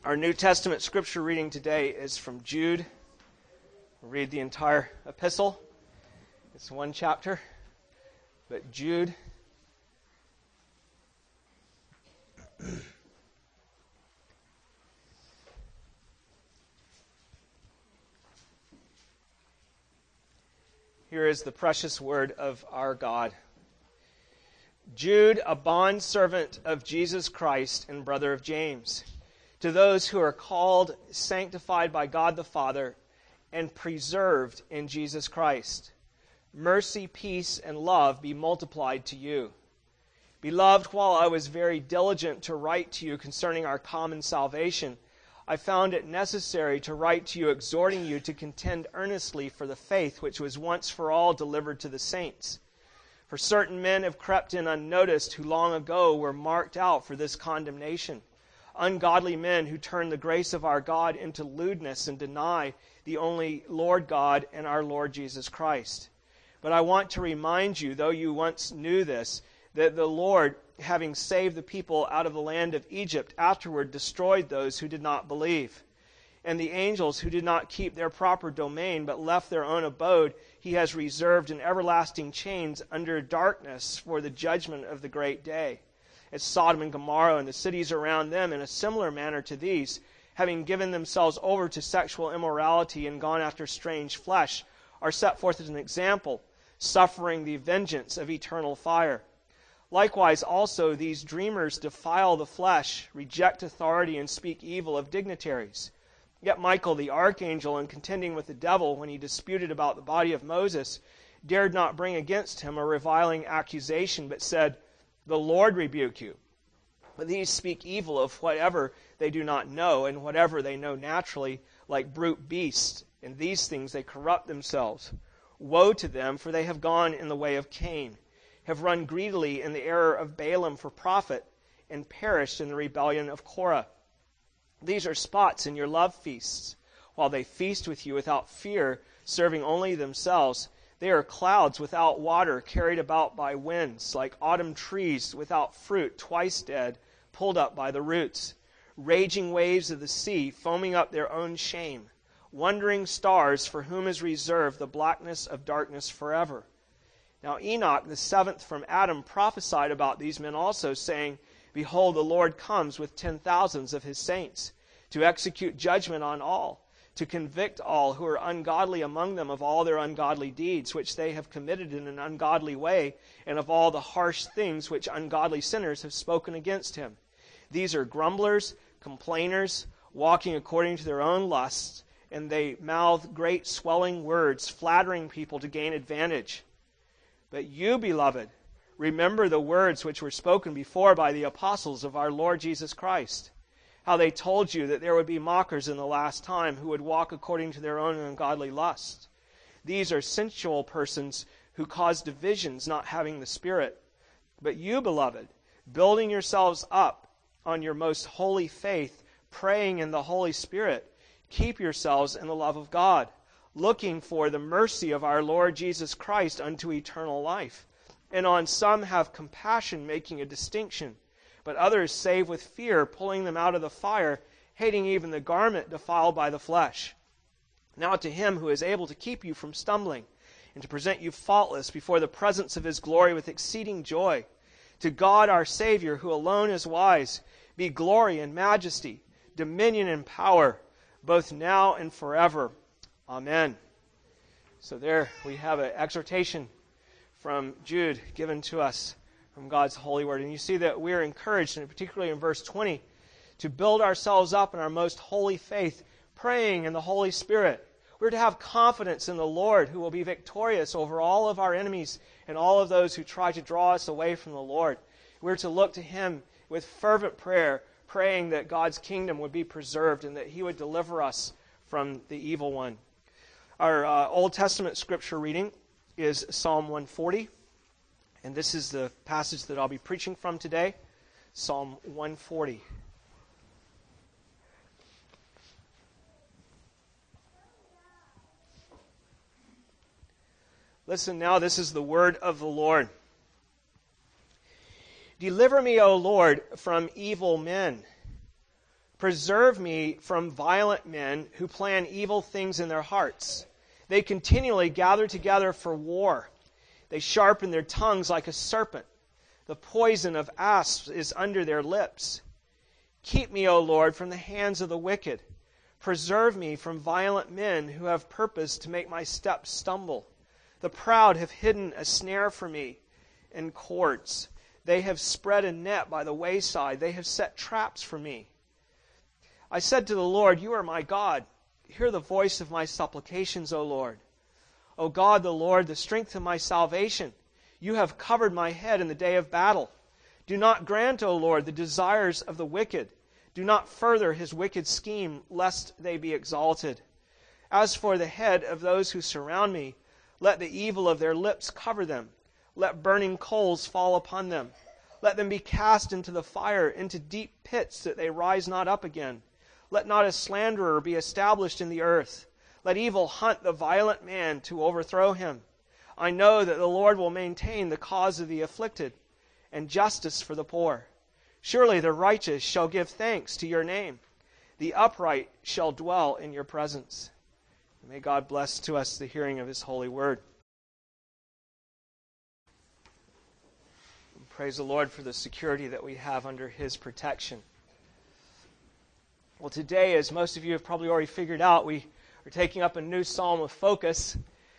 Our New Testament scripture reading today is from Jude. We'll read the entire epistle. It's one chapter, but Jude. Here is the precious word of our God. Jude, a bondservant of Jesus Christ and brother of James, to those who are called, sanctified by God the Father, and preserved in Jesus Christ. Mercy, peace, and love be multiplied to you. Beloved, while I was very diligent to write to you concerning our common salvation, I found it necessary to write to you exhorting you to contend earnestly for the faith which was once for all delivered to the saints. For certain men have crept in unnoticed who long ago were marked out for this condemnation. Ungodly men who turn the grace of our God into lewdness and deny the only Lord God and our Lord Jesus Christ. But I want to remind you, though you once knew this, that the Lord, having saved the people out of the land of Egypt, afterward destroyed those who did not believe. And the angels who did not keep their proper domain, but left their own abode, he has reserved in everlasting chains under darkness for the judgment of the great day. As Sodom and Gomorrah and the cities around them, in a similar manner to these, having given themselves over to sexual immorality and gone after strange flesh, are set forth as an example, suffering the vengeance of eternal fire. Likewise also these dreamers defile the flesh, reject authority, and speak evil of dignitaries. Yet Michael the archangel, in contending with the devil when he disputed about the body of Moses, dared not bring against him a reviling accusation, but said, "The Lord rebuke you." But these speak evil of whatever they do not know, and whatever they know naturally, like brute beasts. In these things they corrupt themselves. Woe to them, for they have gone in the way of Cain, have run greedily in the error of Balaam for profit, and perished in the rebellion of Korah. These are spots in your love feasts. While they feast with you without fear, serving only themselves, they are clouds without water, carried about by winds, like autumn trees without fruit, twice dead, pulled up by the roots. Raging waves of the sea, foaming up their own shame. Wandering stars, for whom is reserved the blackness of darkness forever. Now Enoch, the seventh from Adam, prophesied about these men also, saying, "Behold, the Lord comes with 10,000s of his saints, to execute judgment on all, to convict all who are ungodly among them of all their ungodly deeds, which they have committed in an ungodly way, and of all the harsh things which ungodly sinners have spoken against him. These are grumblers, complainers, walking according to their own lusts, and they mouth great swelling words, flattering people to gain advantage. But you, beloved, remember the words which were spoken before by the apostles of our Lord Jesus Christ, how they told you that there would be mockers in the last time who would walk according to their own ungodly lusts. These are sensual persons who cause divisions, not having the Spirit. But you, beloved, building yourselves up on your most holy faith, praying in the Holy Spirit, keep yourselves in the love of God, looking for the mercy of our Lord Jesus Christ unto eternal life. And on some have compassion, making a distinction, but others save with fear, pulling them out of the fire, hating even the garment defiled by the flesh. Now to him who is able to keep you from stumbling, and to present you faultless before the presence of his glory with exceeding joy, to God our Savior, who alone is wise, be glory and majesty, dominion and power, both now and forever. Amen. So there we have an exhortation from Jude given to us from God's holy word. And you see that we're encouraged, and particularly in verse 20, to build ourselves up in our most holy faith, praying in the Holy Spirit. We're to have confidence in the Lord, who will be victorious over all of our enemies and all of those who try to draw us away from the Lord. We're to look to him with fervent prayer, praying that God's kingdom would be preserved and that he would deliver us from the evil one. Our Old Testament scripture reading is Psalm 140. And this is the passage that I'll be preaching from today, Psalm 140. Listen now, this is the word of the Lord. Deliver me, O Lord, from evil men. Preserve me from violent men who plan evil things in their hearts. They continually gather together for war. They sharpen their tongues like a serpent. The poison of asps is under their lips. Keep me, O Lord, from the hands of the wicked. Preserve me from violent men who have purposed to make my steps stumble. The proud have hidden a snare for me in cords. They have spread a net by the wayside. They have set traps for me. I said to the Lord, You are my God. Hear the voice of my supplications, O Lord. O God, the Lord, the strength of my salvation. You have covered my head in the day of battle. Do not grant, O Lord, the desires of the wicked. Do not further his wicked scheme, lest they be exalted. As for the head of those who surround me, let the evil of their lips cover them. Let burning coals fall upon them. Let them be cast into the fire, into deep pits, that they rise not up again. Let not a slanderer be established in the earth. Let evil hunt the violent man to overthrow him. I know that the Lord will maintain the cause of the afflicted, and justice for the poor. Surely the righteous shall give thanks to your name. The upright shall dwell in your presence. May God bless to us the hearing of His holy word. And praise the Lord for the security that we have under His protection. Well, today, as most of you have probably already figured out, we are taking up a new Psalm of Focus.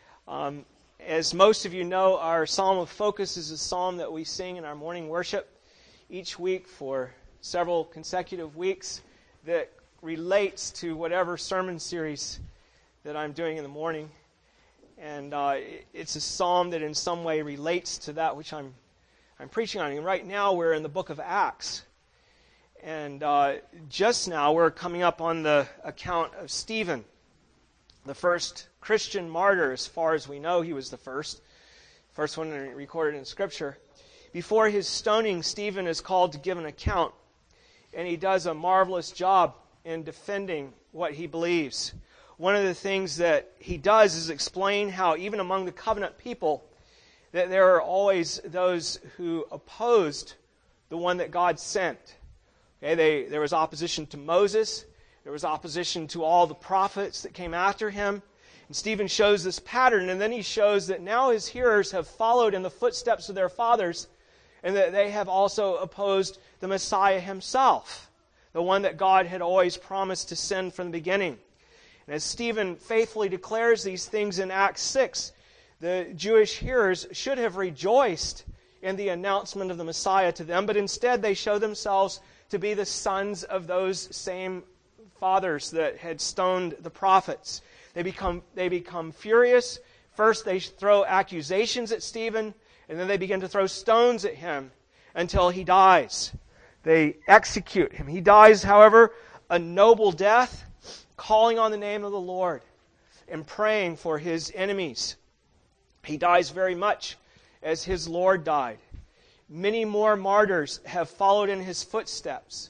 As most of you know, our Psalm of Focus is a psalm that we sing in our morning worship each week for several consecutive weeks that relates to whatever sermon series that I'm doing in the morning. And it's a psalm that in some way relates to that which I'm preaching on. And right now we're in the book of Acts. And just now we're coming up on the account of Stephen, the first Christian martyr, as far as we know. He was the first one recorded in Scripture. Before his stoning, Stephen is called to give an account, and he does a marvelous job in defending what he believes. One of the things that he does is explain how even among the covenant people, that there are always those who opposed the one that God sent. Okay, there was opposition to Moses. There was opposition to all the prophets that came after him. And Stephen shows this pattern, and then he shows that now his hearers have followed in the footsteps of their fathers, and that they have also opposed the Messiah himself, the one that God had always promised to send from the beginning. And as Stephen faithfully declares these things in Acts 6, the Jewish hearers should have rejoiced in the announcement of the Messiah to them, but instead they show themselves to be the sons of those same fathers that had stoned the prophets. They become furious. First they throw accusations at Stephen, and then they begin to throw stones at him until he dies. They execute him. He dies, however, a noble death, calling on the name of the Lord and praying for his enemies. He dies very much as his Lord died. Many more martyrs have followed in his footsteps.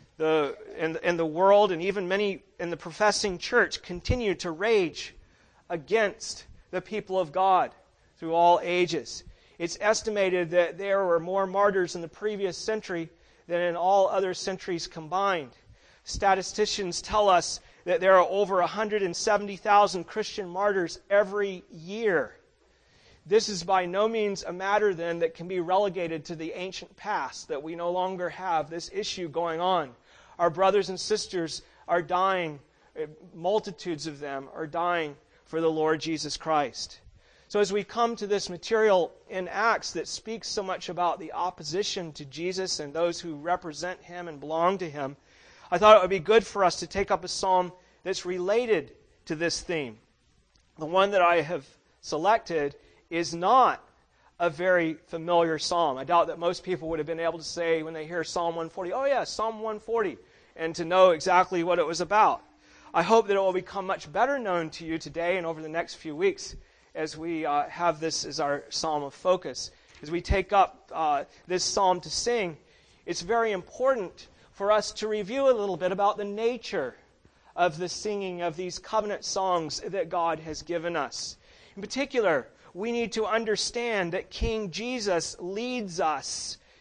In the world, and even many in the professing church, continue to rage against the people of God through all ages. It's estimated that there were more martyrs in the previous century than in all other centuries combined. Statisticians tell us that there are over 170,000 Christian martyrs every year. This is by no means a matter then that can be relegated to the ancient past, that we no longer have this issue going on. Our brothers and sisters are dying, multitudes of them are dying for the Lord Jesus Christ. So as we come to this material in Acts that speaks so much about the opposition to Jesus and those who represent Him and belong to Him, I thought it would be good for us to take up a psalm that's related to this theme. The one that I have selected is not a very familiar psalm. I doubt that most people would have been able to say when they hear Psalm 140, oh yeah, Psalm 140, and to know exactly what it was about. I hope that it will become much better known to you today and over the next few weeks as we have this as our psalm of focus. As we take up this psalm to sing, it's very important for us to review a little bit about the nature of the singing of these covenant songs that God has given us. In particular, we need to understand that King Jesus leads us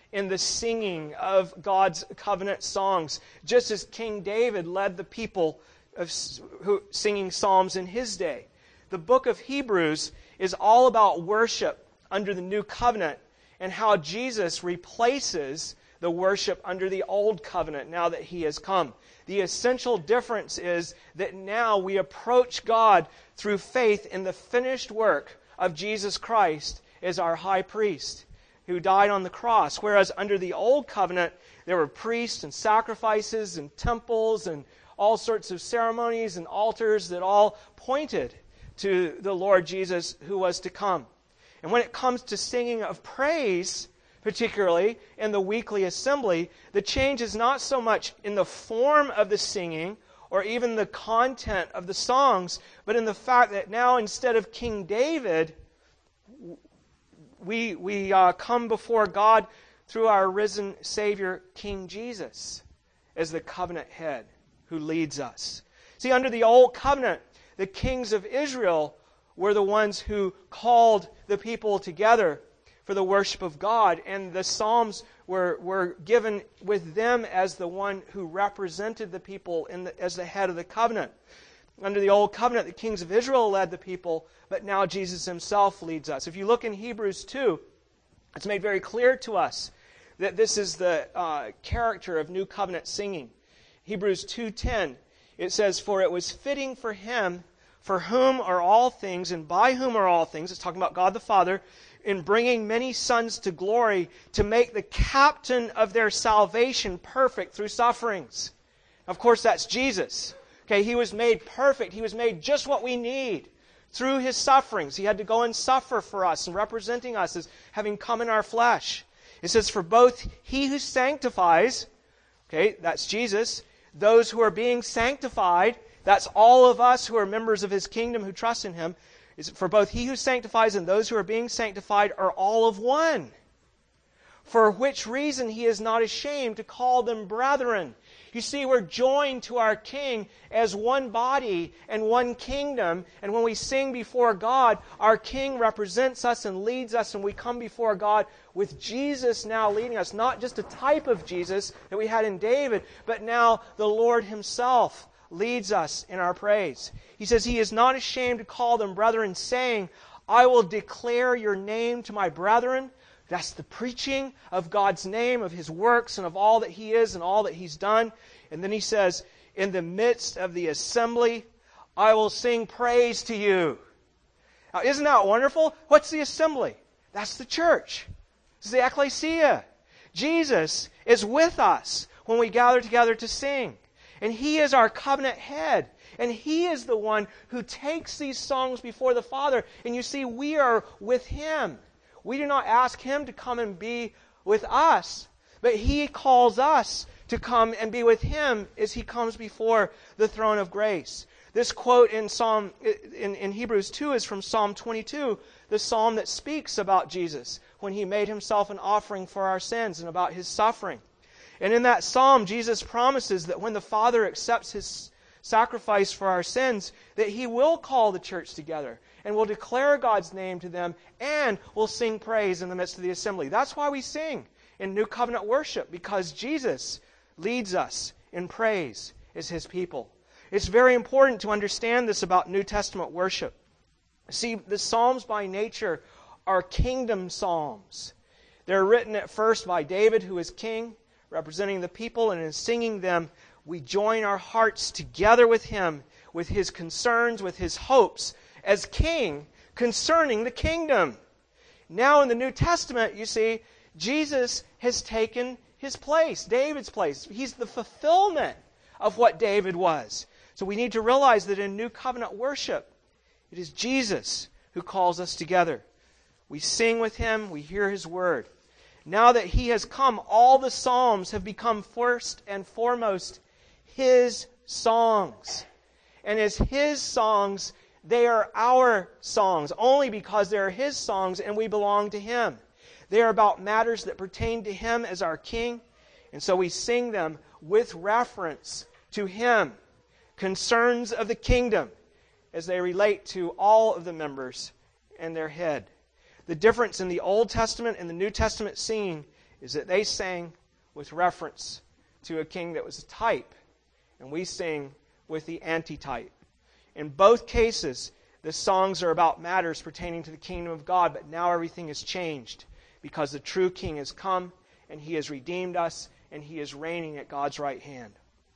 in the singing of God's covenant songs, just as King David led the people singing psalms in his day. The book of Hebrews is all about worship under the new covenant and how Jesus replaces the worship under the old covenant now that he has come. The essential difference is that now we approach God through faith in the finished work of Jesus Christ as our high priest who died on the cross. Whereas under the old covenant, there were priests and sacrifices and temples and all sorts of ceremonies and altars that all pointed to the Lord Jesus who was to come. And when it comes to singing of praise, particularly in the weekly assembly, the change is not so much in the form of the singing or even the content of the songs, but in the fact that now instead of King David, we come before God through our risen Savior, King Jesus, as the covenant head who leads us. See, under the old covenant, the kings of Israel were the ones who called the people together for the worship of God, and the Psalms were given with them as the one who represented the people as the head of the covenant. Under the Old Covenant, the kings of Israel led the people, but now Jesus himself leads us. If you look in Hebrews 2, it's made very clear to us that this is the character of New Covenant singing. Hebrews 2:10, it says, "For it was fitting for him, for whom are all things, and by whom are all things," it's talking about God the Father, "in bringing many sons to glory, to make the captain of their salvation perfect through sufferings." Of course, that's Jesus. Okay, he was made perfect. He was made just what we need through his sufferings. He had to go and suffer for us and representing us as having come in our flesh. It says, "For both he who sanctifies," okay, that's Jesus, "those who are being sanctified," that's all of us who are members of his kingdom who trust in him, "for both he who sanctifies and those who are being sanctified are all of one. For which reason he is not ashamed to call them brethren." You see, we're joined to our King as one body and one kingdom. And when we sing before God, our King represents us and leads us, and we come before God with Jesus now leading us. Not just a type of Jesus that we had in David, but now the Lord himself leads us in our praise. He says, "He is not ashamed to call them brethren, saying, I will declare your name to my brethren." That's the preaching of God's name, of his works, and of all that he is and all that he's done. And then he says, "In the midst of the assembly, I will sing praise to you." Now, isn't that wonderful? What's the assembly? That's the church. It's the ecclesia. Jesus is with us when we gather together to sing. And he is our covenant head. And he is the one who takes these songs before the Father. And you see, we are with him. We do not ask him to come and be with us, but he calls us to come and be with him as he comes before the throne of grace. This quote in Hebrews 2 is from Psalm 22, the psalm that speaks about Jesus when he made himself an offering for our sins and about his suffering. And in that psalm, Jesus promises that when the Father accepts his sacrifice for our sins, that he will call the church together and will declare God's name to them and will sing praise in the midst of the assembly. That's why we sing in New Covenant worship, because Jesus leads us in praise as his people. It's very important to understand this about New Testament worship. See, the Psalms by nature are kingdom psalms. They're written at first by David, who is king, representing the people, and in singing them, we join our hearts together with him, with his concerns, with his hopes, as king concerning the kingdom. Now in the New Testament, you see, Jesus has taken his place, David's place. He's the fulfillment of what David was. So we need to realize that in New Covenant worship, it is Jesus who calls us together. We sing with him, we hear his word. Now that he has come, all the Psalms have become first and foremost his songs. And as his songs, they are our songs, only because they are his songs and we belong to him. They are about matters that pertain to him as our king, and so we sing them with reference to him. Concerns of the kingdom as they relate to all of the members and their head. The difference in the Old Testament and the New Testament singing is that they sang with reference to a king that was a type, and we sing with the antitype. In both cases, the songs are about matters pertaining to the kingdom of God, but now everything has changed because the true king has come, and he has redeemed us, and he is reigning at God's right hand.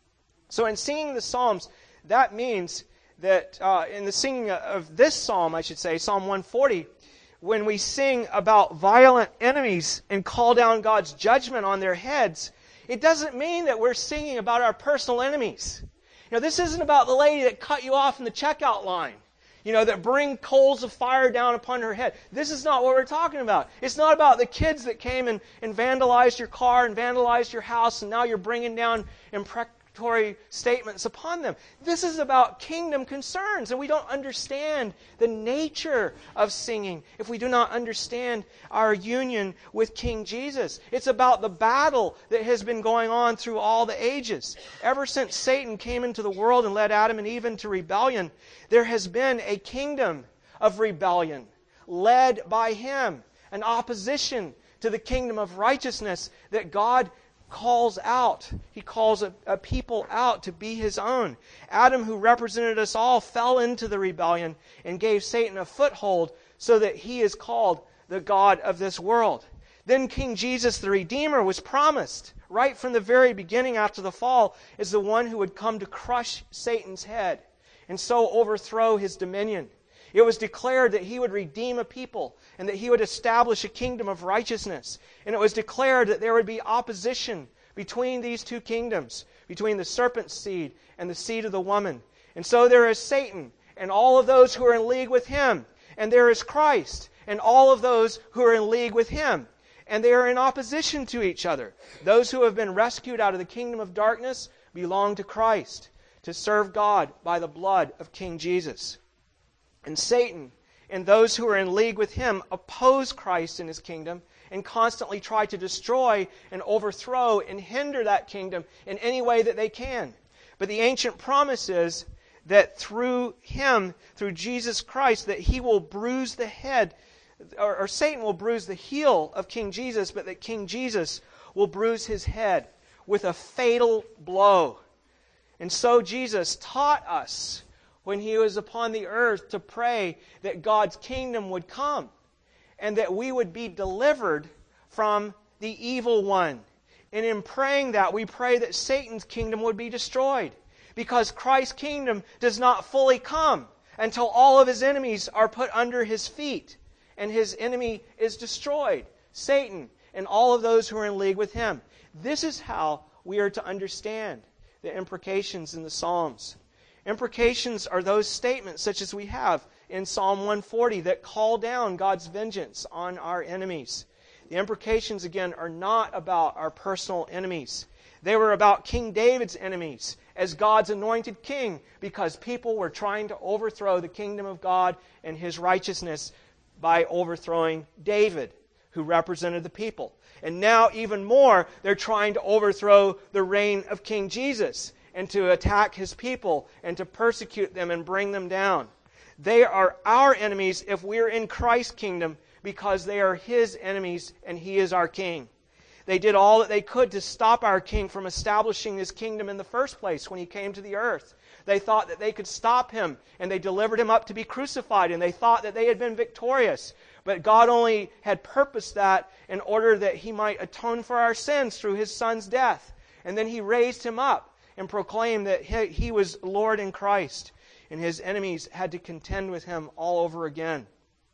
So in singing the Psalms, that means that in the singing of this psalm, I should say, Psalm 140, when we sing about violent enemies and call down God's judgment on their heads, it doesn't mean that we're singing about our personal enemies. This isn't about the lady that cut you off in the checkout line, that bring coals of fire down upon her head. This is not what we're talking about. It's not about the kids that came and vandalized your car and vandalized your house, and now you're bringing down imprecatory statements upon them. This is about kingdom concerns, and we don't understand the nature of singing if we do not understand our union with King Jesus. It's about the battle that has been going on through all the ages. Ever since Satan came into the world and led Adam and Eve into rebellion, there has been a kingdom of rebellion led by him, an opposition to the kingdom of righteousness that God calls out. He calls a people out to be His own. Adam, who represented us all, fell into the rebellion and gave Satan a foothold so that he is called the God of this world. Then King Jesus, the Redeemer, was promised right from the very beginning after the fall as the one who would come to crush Satan's head and so overthrow his dominion. It was declared that He would redeem a people and that He would establish a kingdom of righteousness. And it was declared that there would be opposition between these two kingdoms, between the serpent's seed and the seed of the woman. And so there is Satan and all of those who are in league with him. And there is Christ and all of those who are in league with Him. And they are in opposition to each other. Those who have been rescued out of the kingdom of darkness belong to Christ, to serve God by the blood of King Jesus. And Satan and those who are in league with him oppose Christ and His kingdom and constantly try to destroy and overthrow and hinder that kingdom in any way that they can. But the ancient promise is that through Him, through Jesus Christ, that He will bruise the head, or Satan will bruise the heel of King Jesus, but that King Jesus will bruise his head with a fatal blow. And so Jesus taught us when He was upon the earth to pray that God's kingdom would come and that we would be delivered from the evil one. And in praying that, we pray that Satan's kingdom would be destroyed, because Christ's kingdom does not fully come until all of His enemies are put under His feet and His enemy is destroyed, Satan and all of those who are in league with him. This is how we are to understand the imprecations in the Psalms. Imprecations are those statements such as we have in Psalm 140 that call down God's vengeance on our enemies. The imprecations, again, are not about our personal enemies. They were about King David's enemies as God's anointed king, because people were trying to overthrow the kingdom of God and His righteousness by overthrowing David, who represented the people. And now, even more, they're trying to overthrow the reign of King Jesus and to attack His people and to persecute them and bring them down. They are our enemies if we're in Christ's kingdom, because they are His enemies and He is our king. They did all that they could to stop our king from establishing His kingdom in the first place when He came to the earth. They thought that they could stop Him, and they delivered Him up to be crucified, and they thought that they had been victorious. But God only had purposed that in order that He might atone for our sins through His Son's death. And then He raised Him up and proclaimed that He was Lord in Christ, and His enemies had to contend with Him all over again.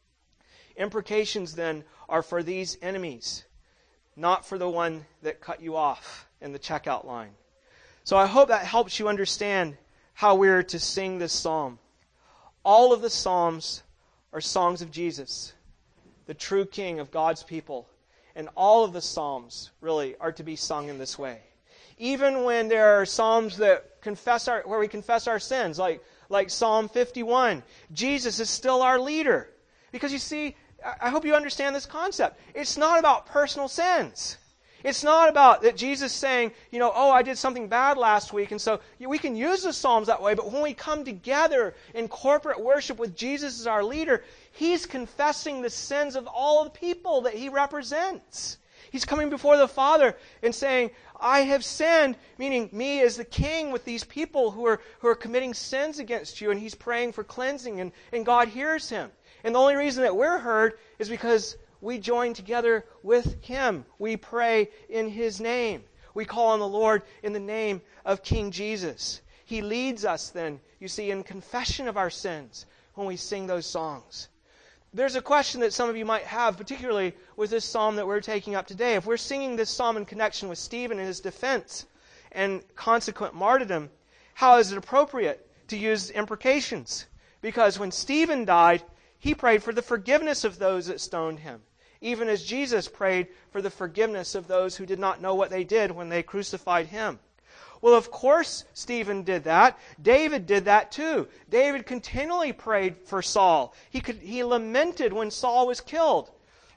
Imprecations then are for these enemies, not for the one that cut you off in the checkout line. So I hope that helps you understand how we're to sing this psalm. All of the psalms are songs of Jesus, the true King of God's people. And all of the psalms, really, are to be sung in this way. Even when there are psalms that where we confess our sins, like Psalm 51, Jesus is still our leader. Because you see, I hope you understand this concept. It's not about personal sins. It's not about that Jesus saying, I did something bad last week, and so we can use the Psalms that way, but when we come together in corporate worship with Jesus as our leader, He's confessing the sins of all of the people that He represents. He's coming before the Father and saying, I have sinned, meaning me as the king with these people who are committing sins against you, and he's praying for cleansing, and God hears him. And the only reason that we're heard is because we join together with him. We pray in his name. We call on the Lord in the name of King Jesus. He leads us then, you see, in confession of our sins when we sing those songs. There's a question that some of you might have, particularly with this psalm that we're taking up today. If we're singing this psalm in connection with Stephen and his defense and consequent martyrdom, how is it appropriate to use imprecations? Because when Stephen died, he prayed for the forgiveness of those that stoned him, even as Jesus prayed for the forgiveness of those who did not know what they did when they crucified him. Well, of course Stephen did that. David did that too. David continually prayed for Saul. He lamented when Saul was killed.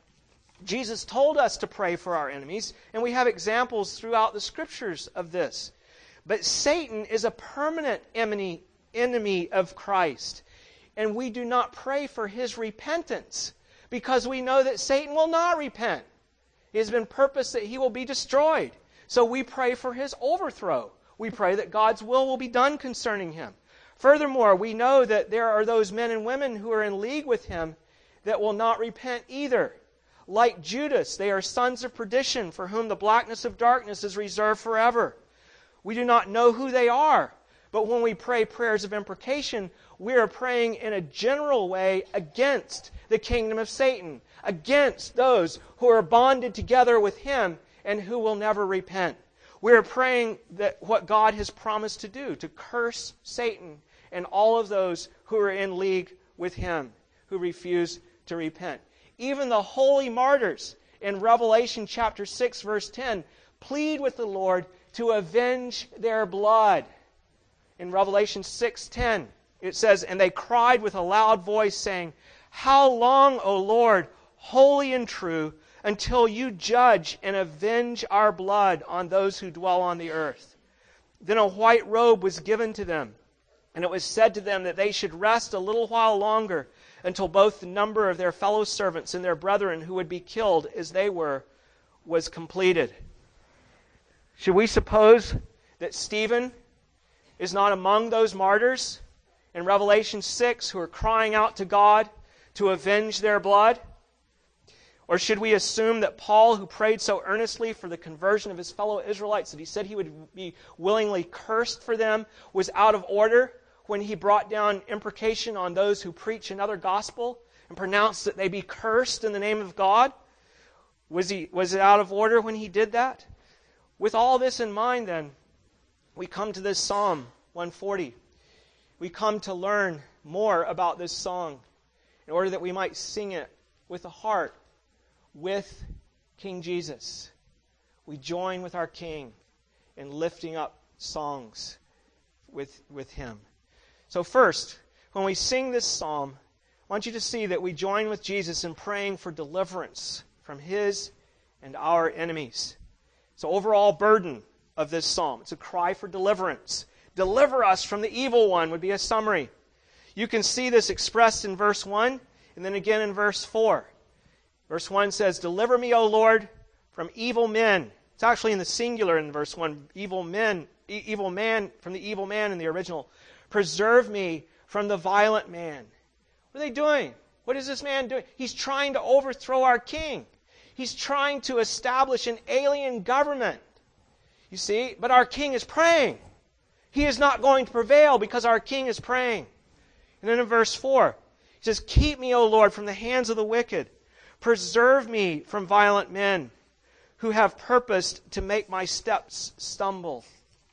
Jesus told us to pray for our enemies, and we have examples throughout the Scriptures of this. But Satan is a permanent enemy of Christ, and we do not pray for his repentance because we know that Satan will not repent. It has been purposed that he will be destroyed. So we pray for his overthrow. We pray that God's will be done concerning him. Furthermore, we know that there are those men and women who are in league with him that will not repent either. Like Judas, they are sons of perdition for whom the blackness of darkness is reserved forever. We do not know who they are, but when we pray prayers of imprecation, we are praying in a general way against the kingdom of Satan, against those who are bonded together with him and who will never repent. We are praying that what God has promised to do, to curse Satan and all of those who are in league with him, who refuse to repent. Even the holy martyrs in Revelation chapter 6, verse 10, plead with the Lord to avenge their blood. In Revelation 6:10, it says, and they cried with a loud voice, saying, How long, O Lord, holy and true, until you judge and avenge our blood on those who dwell on the earth? Then a white robe was given to them, and it was said to them that they should rest a little while longer until both the number of their fellow servants and their brethren who would be killed as they were was completed. Should we suppose that Stephen is not among those martyrs in Revelation 6 who are crying out to God to avenge their blood? Or should we assume that Paul, who prayed so earnestly for the conversion of his fellow Israelites that he said he would be willingly cursed for them, was out of order when he brought down imprecation on those who preach another gospel and pronounced that they be cursed in the name of God? Was it out of order when he did that? With all this in mind, then, we come to this Psalm 140. We come to learn more about this song in order that we might sing it with a heart with King Jesus. We join with our King in lifting up songs with him. So first, when we sing this psalm, I want you to see that we join with Jesus in praying for deliverance from his and our enemies. So overall burden of this psalm, it's a cry for deliverance. Deliver us from the evil one would be a summary. You can see this expressed in verse 1 and then again in verse 4. Verse 1 says, Deliver me, O Lord, from evil men. It's actually in the singular in verse 1. Evil man, from the evil man in the original. Preserve me from the violent man. What are they doing? What is this man doing? He's trying to overthrow our king. He's trying to establish an alien government. You see? But our king is praying. He is not going to prevail because our king is praying. And then in verse 4, he says, Keep me, O Lord, from the hands of the wicked. Preserve me from violent men who have purposed to make my steps stumble.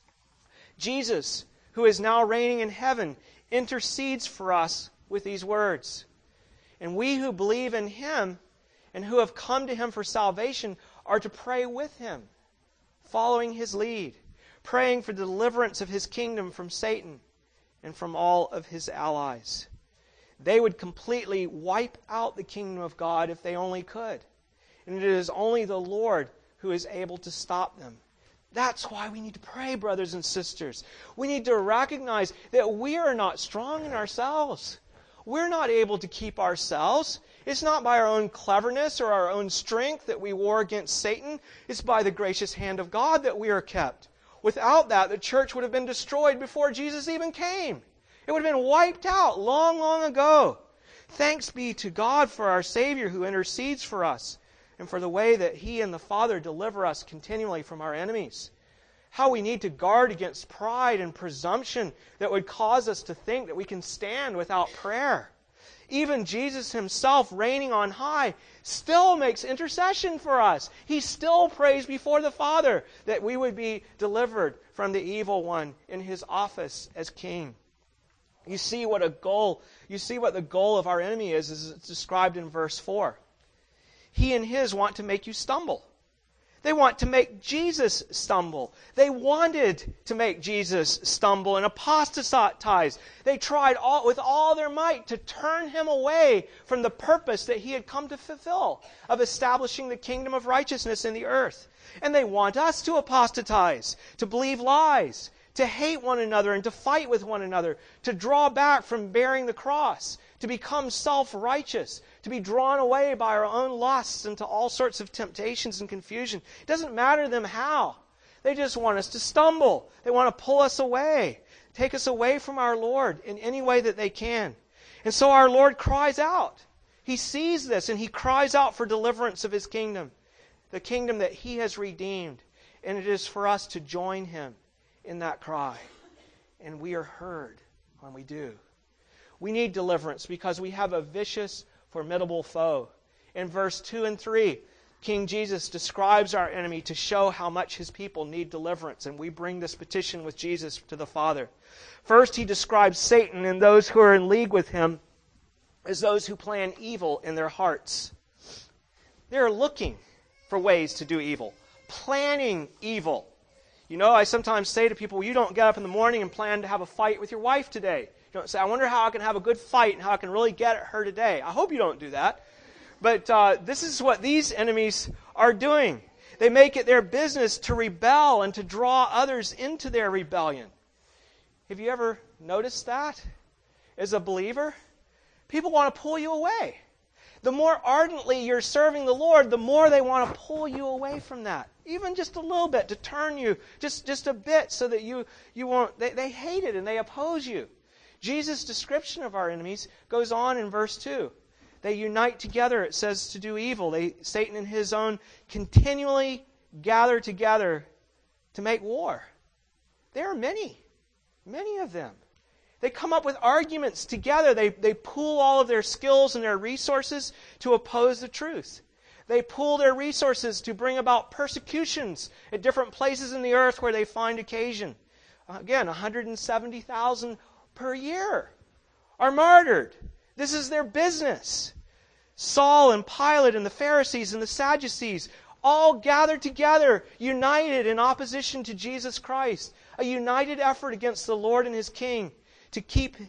Jesus, who is now reigning in heaven, intercedes for us with these words. And we who believe in him and who have come to him for salvation are to pray with him, following his lead, praying for the deliverance of his kingdom from Satan and from all of his allies. They would completely wipe out the kingdom of God if they only could. And it is only the Lord who is able to stop them. That's why we need to pray, brothers and sisters. We need to recognize that we are not strong in ourselves. We're not able to keep ourselves. It's not by our own cleverness or our own strength that we war against Satan. It's by the gracious hand of God that we are kept. Without that, the church would have been destroyed before Jesus even came. It would have been wiped out long, long ago. Thanks be to God for our Savior who intercedes for us and for the way that He and the Father deliver us continually from our enemies. How we need to guard against pride and presumption that would cause us to think that we can stand without prayer. Even Jesus Himself, reigning on high, still makes intercession for us. He still prays before the Father that we would be delivered from the evil one in His office as King. You see what the goal of our enemy is it's described in verse 4. He and his want to make you stumble. They want to make Jesus stumble. They wanted to make Jesus stumble and apostatize. They tried with all their might to turn Him away from the purpose that He had come to fulfill of establishing the kingdom of righteousness in the earth. And they want us to apostatize, to believe lies, to hate one another and to fight with one another, to draw back from bearing the cross, to become self-righteous, to be drawn away by our own lusts into all sorts of temptations and confusion. It doesn't matter to them how. They just want us to stumble. They want to pull us away, take us away from our Lord in any way that they can. And so our Lord cries out. He sees this and He cries out for deliverance of His kingdom, the kingdom that He has redeemed. And it is for us to join Him in that cry. And we are heard when we do. We need deliverance because we have a vicious, formidable foe. In verse 2 and 3, King Jesus describes our enemy to show how much His people need deliverance, and we bring this petition with Jesus to the Father. First, He describes Satan and those who are in league with him as those who plan evil in their hearts. They're looking for ways to do evil, planning evil. You know, I sometimes say to people, you don't get up in the morning and plan to have a fight with your wife today. You don't say, I wonder how I can have a good fight and how I can really get at her today. I hope you don't do that. But this is what these enemies are doing. They make it their business to rebel and to draw others into their rebellion. Have you ever noticed that? As a believer, people want to pull you away. The more ardently you're serving the Lord, the more they want to pull you away from that. Even just a little bit, to turn you just a bit so that you won't. They hate it and they oppose you. Jesus' description of our enemies goes on in verse 2. They unite together, it says, to do evil. Satan and his own continually gather together to make war. There are many of them. They come up with arguments together. They pool all of their skills and their resources to oppose the truth. They pool their resources to bring about persecutions at different places in the earth where they find occasion. Again, 170,000 per year are martyred. This is their business. Saul and Pilate and the Pharisees and the Sadducees all gathered together, united in opposition to Jesus Christ. A united effort against the Lord and His King to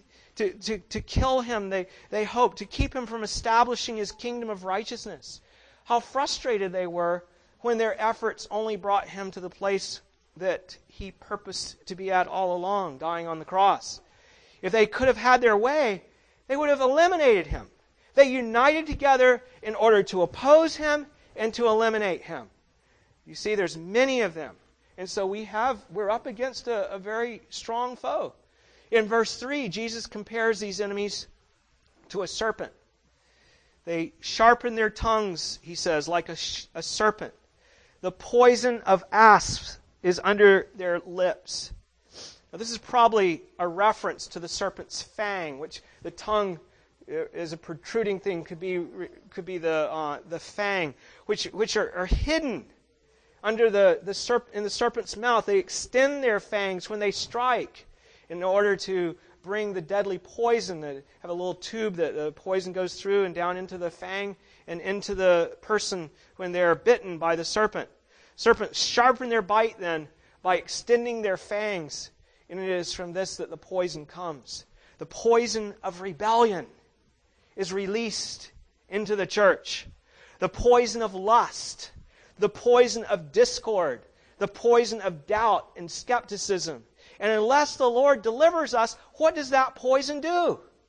kill Him, they hoped, to keep Him from establishing His kingdom of righteousness. How frustrated they were when their efforts only brought Him to the place that He purposed to be at all along, dying on the cross. If they could have had their way, they would have eliminated Him. They united together in order to oppose Him and to eliminate Him. You see, there's many of them. And so we're up against a very strong foe. In verse 3, Jesus compares these enemies to a serpent. They sharpen their tongues, He says, like a serpent. The poison of asps is under their lips. Now, this is probably a reference to the serpent's fang, which the tongue is a protruding thing, could be the fang, which are hidden under in the serpent's mouth. They extend their fangs when they strike in order to bring the deadly poison. They have a little tube that the poison goes through and down into the fang and into the person when they're bitten by the serpent. Serpents sharpen their bite then by extending their fangs. And it is from this that the poison comes. The poison of rebellion is released into the church. The poison of lust, the poison of discord, the poison of doubt and skepticism. And unless the Lord delivers us, what does that poison do?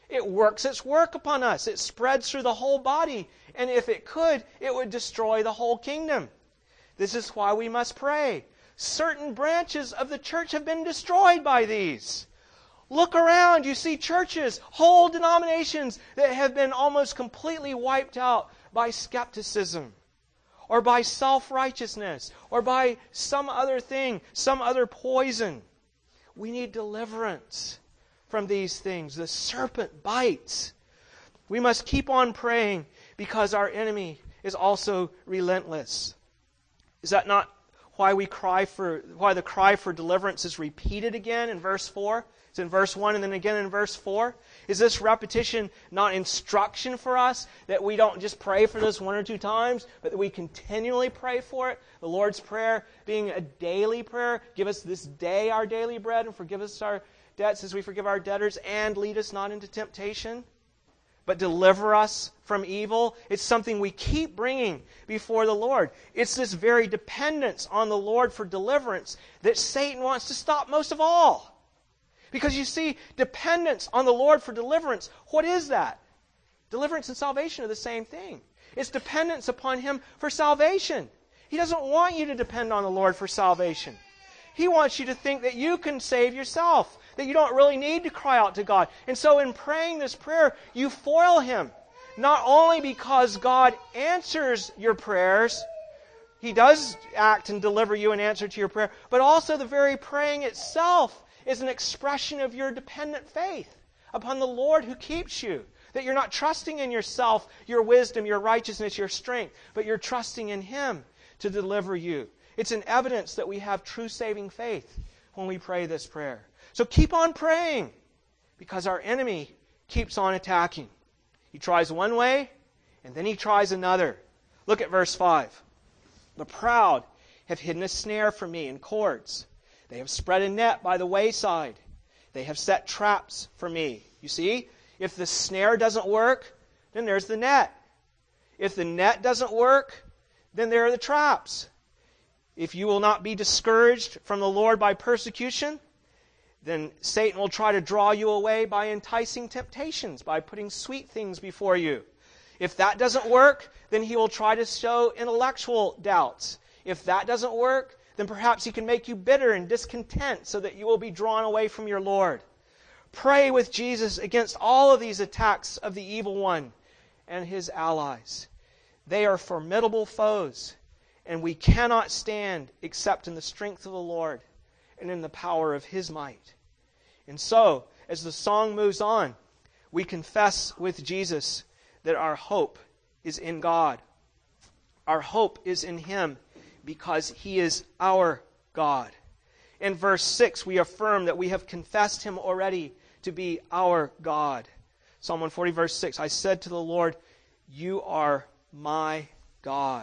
It works its work upon us. It spreads through the whole body. And if it could, it would destroy the whole kingdom. This is why we must pray. Certain branches of the church have been destroyed by these. Look around. You see churches, whole denominations that have been almost completely wiped out by skepticism, or by self-righteousness, or by some other thing, some other poison. We need deliverance from these things. The serpent bites. We must keep on praying because our enemy is also relentless. Is that not why the cry for deliverance is repeated again in verse 4? It's in verse 1 and then again in verse 4. Is this repetition not instruction for us, that we don't just pray for this one or two times, but that we continually pray for it? The Lord's Prayer being a daily prayer. Give us this day our daily bread, and forgive us our debts as we forgive our debtors, and lead us not into temptation, but deliver us from evil. It's something we keep bringing before the Lord. It's this very dependence on the Lord for deliverance that Satan wants to stop most of all. Because you see, dependence on the Lord for deliverance, what is that? Deliverance and salvation are the same thing. It's dependence upon Him for salvation. He doesn't want you to depend on the Lord for salvation. He wants you to think that you can save yourself, that you don't really need to cry out to God. And so in praying this prayer, you foil Him. Not only because God answers your prayers, He does act and deliver you an answer to your prayer, but also the very praying itself is an expression of your dependent faith upon the Lord who keeps you. That you're not trusting in yourself, your wisdom, your righteousness, your strength, but you're trusting in Him to deliver you. It's an evidence that we have true saving faith when we pray this prayer. So keep on praying, because our enemy keeps on attacking. He tries one way, and then he tries another. Look at verse 5. The proud have hidden a snare for me in cords. They have spread a net by the wayside. They have set traps for me. You see, if the snare doesn't work, then there's the net. If the net doesn't work, then there are the traps. If you will not be discouraged from the Lord by persecution, then Satan will try to draw you away by enticing temptations, by putting sweet things before you. If that doesn't work, then he will try to show intellectual doubts. If that doesn't work, then perhaps he can make you bitter and discontent so that you will be drawn away from your Lord. Pray with Jesus against all of these attacks of the evil one and his allies. They are formidable foes, and we cannot stand except in the strength of the Lord and in the power of His might. And so, as the song moves on, we confess with Jesus that our hope is in God. Our hope is in Him because He is our God. In verse 6, we affirm that we have confessed Him already to be our God. Psalm 140, verse 6, I said to the Lord, You are my God.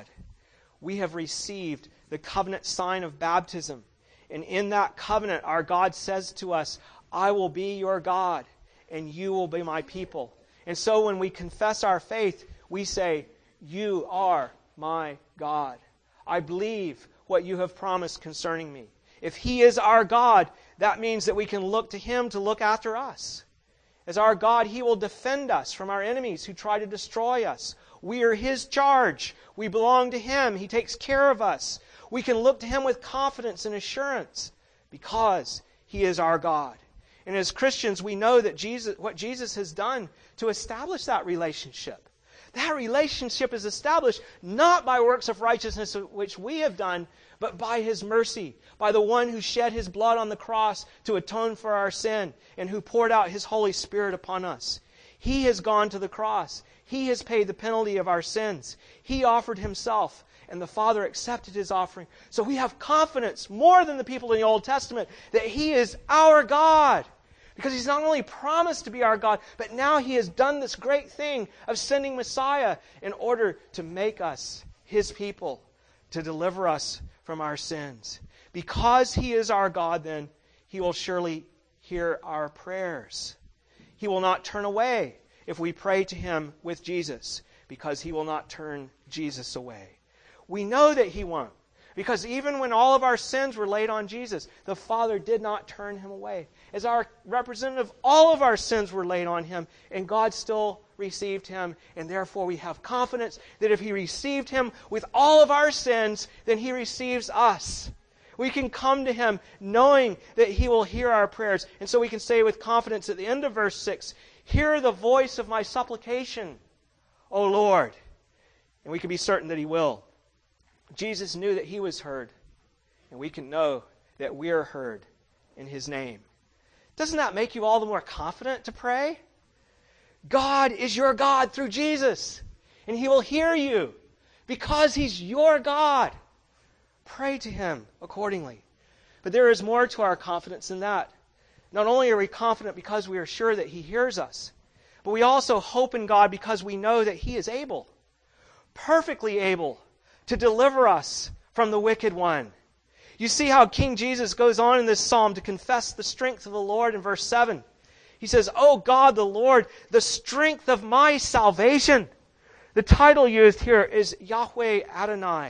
We have received the covenant sign of baptism. And in that covenant, our God says to us, I will be your God, and you will be my people. And so when we confess our faith, we say, You are my God. I believe what you have promised concerning me. If He is our God, that means that we can look to Him to look after us. As our God, He will defend us from our enemies who try to destroy us. We are His charge. We belong to Him. He takes care of us. We can look to Him with confidence and assurance because He is our God. And as Christians, we know that what Jesus has done to establish that relationship. That relationship is established not by works of righteousness which we have done, but by His mercy, by the one who shed His blood on the cross to atone for our sin and who poured out His Holy Spirit upon us. He has gone to the cross. He has paid the penalty of our sins. He offered Himself, and the Father accepted His offering. So we have confidence, more than the people in the Old Testament, that He is our God. Because He's not only promised to be our God, but now He has done this great thing of sending Messiah in order to make us His people, to deliver us from our sins. Because He is our God, then, He will surely hear our prayers. He will not turn away if we pray to Him with Jesus, because He will not turn Jesus away. We know that He won't, because even when all of our sins were laid on Jesus, the Father did not turn Him away. as our representative. All of our sins were laid on him, and God still received him. And therefore we have confidence that if he received him with all of our sins, then he receives us. We can come to him knowing that he will hear our prayers. And so we can say with confidence at the end of verse 6, "Hear the voice of my supplication, O Lord." And we can be certain that he will. Jesus knew that he was heard. And we can know that we are heard in his name. Doesn't that make you all the more confident to pray? God is your God through Jesus. And he will hear you because he's your God. Pray to him accordingly. But there is more to our confidence than that. Not only are we confident because we are sure that he hears us, but we also hope in God because we know that he is able, perfectly able, to deliver us from the wicked one. You see how King Jesus goes on in this psalm to confess the strength of the Lord in verse 7. He says, "O God the Lord, the strength of my salvation." The title used here is Yahweh Adonai.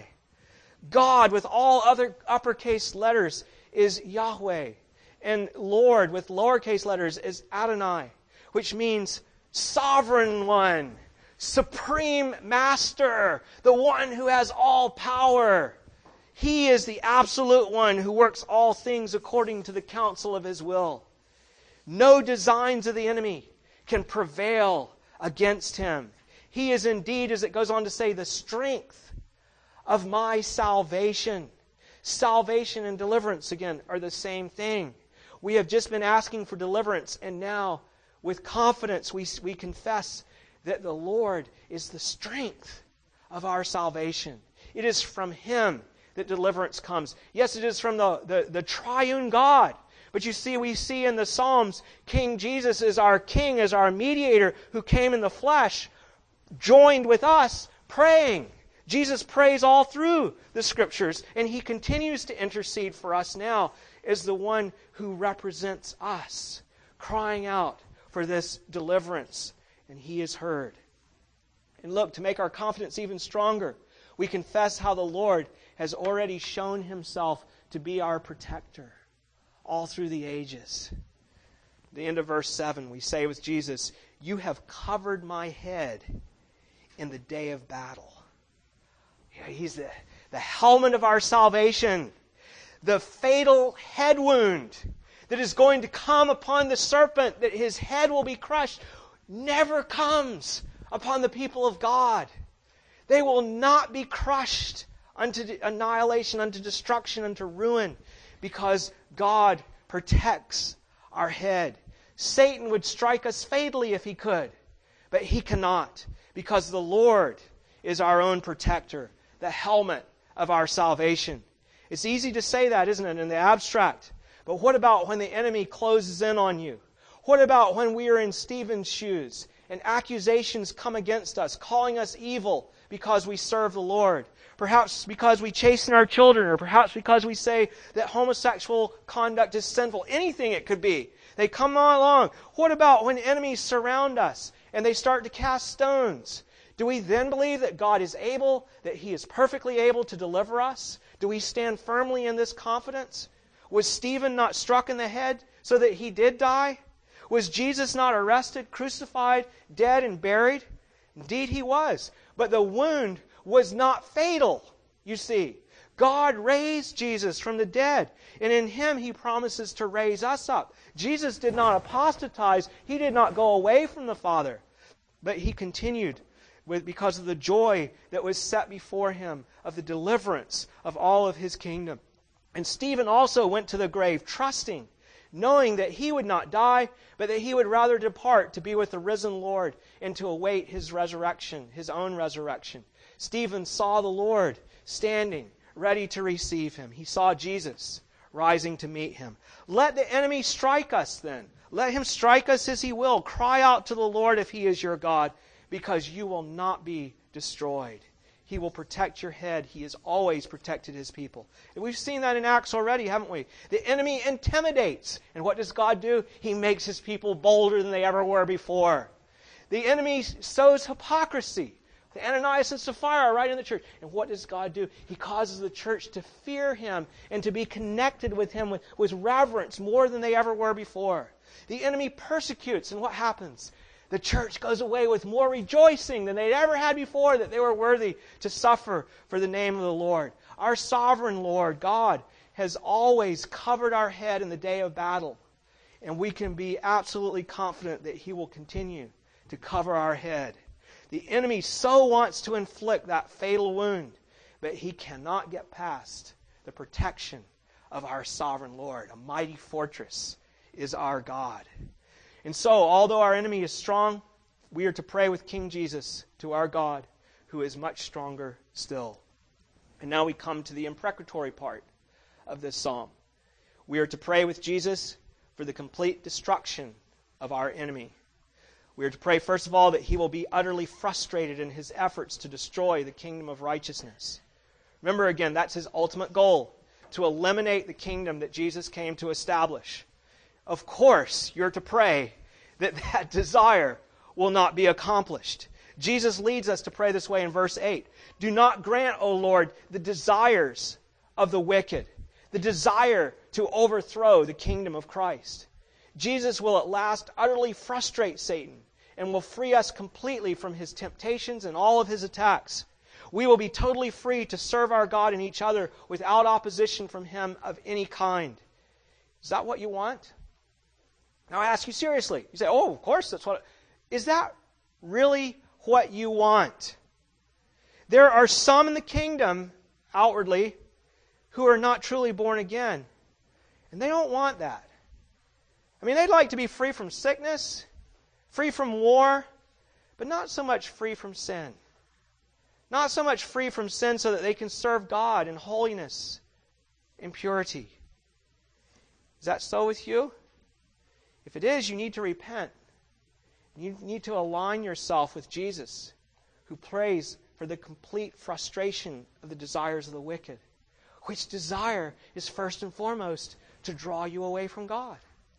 God with all other uppercase letters is Yahweh. And Lord with lowercase letters is Adonai, which means sovereign one, supreme master, the one who has all power. He is the absolute one who works all things according to the counsel of his will. No designs of the enemy can prevail against him. He is indeed, as it goes on to say, the strength of my salvation. Salvation and deliverance, again, are the same thing. We have just been asking for deliverance, and now, with confidence, we confess that the Lord is the strength of our salvation. It is from him that deliverance comes. Yes, it is from the triune God. But you see, we see in the Psalms, King Jesus is our King, is our mediator who came in the flesh, joined with us, praying. Jesus prays all through the Scriptures, and he continues to intercede for us now as the one who represents us, crying out for this deliverance, and he is heard. And look, to make our confidence even stronger, we confess how the Lord has already shown himself to be our protector all through the ages. At the end of verse 7, we say with Jesus, "You have covered my head in the day of battle." He's the helmet of our salvation. The fatal head wound that is going to come upon the serpent, that his head will be crushed, never comes upon the people of God. They will not be crushed unto annihilation, unto destruction, unto ruin, because God protects our head. Satan would strike us fatally if he could, but he cannot, because the Lord is our own protector, the helmet of our salvation. It's easy to say that, isn't it, in the abstract? But what about when the enemy closes in on you? What about when we are in Stephen's shoes and accusations come against us, calling us evil because we serve the Lord? Perhaps because we chasten our children, or perhaps because we say that homosexual conduct is sinful. Anything it could be. They come along. What about when enemies surround us and they start to cast stones? Do we then believe that God is able, that he is perfectly able to deliver us? Do we stand firmly in this confidence? Was Stephen not struck in the head so that he did die? Was Jesus not arrested, crucified, dead, and buried? Indeed he was. But the wound was not fatal, you see. God raised Jesus from the dead, and in him he promises to raise us up. Jesus did not apostatize. He did not go away from the Father, but he continued because of the joy that was set before him of the deliverance of all of his kingdom. And Stephen also went to the grave trusting, knowing that he would not die, but that he would rather depart to be with the risen Lord and to await his resurrection, his own resurrection. Stephen saw the Lord standing, ready to receive him. He saw Jesus rising to meet him. Let the enemy strike us then. Let him strike us as he will. Cry out to the Lord if he is your God, because you will not be destroyed. He will protect your head. He has always protected his people. And we've seen that in Acts already, haven't we? The enemy intimidates. And what does God do? He makes his people bolder than they ever were before. The enemy sows hypocrisy. to Ananias and Sapphira right in the church. And what does God do? He causes the church to fear Him and to be connected with Him with reverence more than they ever were before. The enemy persecutes, and what happens? The church goes away with more rejoicing than they'd ever had before, that they were worthy to suffer for the name of the Lord. Our sovereign Lord, God, has always covered our head in the day of battle. And we can be absolutely confident that He will continue to cover our head. The enemy so wants to inflict that fatal wound, but he cannot get past the protection of our sovereign Lord. A mighty fortress is our God. And so, although our enemy is strong, we are to pray with King Jesus to our God, who is much stronger still. And now we come to the imprecatory part of this psalm. We are to pray with Jesus for the complete destruction of our enemy. We are to pray, first of all, that he will be utterly frustrated in his efforts to destroy the kingdom of righteousness. Remember again, that's his ultimate goal, to eliminate the kingdom that Jesus came to establish. Of course, you're to pray that that desire will not be accomplished. Jesus leads us to pray this way in verse 8. Do not grant, O Lord, the desires of the wicked, the desire to overthrow the kingdom of Christ. Jesus will at last utterly frustrate Satan and will free us completely from his temptations and all of his attacks. We will be totally free to serve our God and each other without opposition from him of any kind. Is that what you want? Now I ask you seriously. You say, oh, of course that's what... Is that really what you want? There are some in the kingdom, outwardly, who are not truly born again. And they don't want that. I mean, they'd like to be free from sickness, free from war, but not so much free from sin. Not so much free from sin so that they can serve God in holiness and purity. Is that so with you? If it is, you need to repent. You need to align yourself with Jesus, who prays for the complete frustration of the desires of the wicked, which desire is first and foremost to draw you away from God.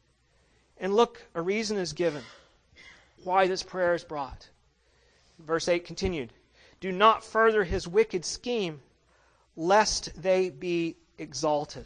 And look, a reason is given why this prayer is brought. Verse 8 continued, do not further his wicked scheme, lest they be exalted.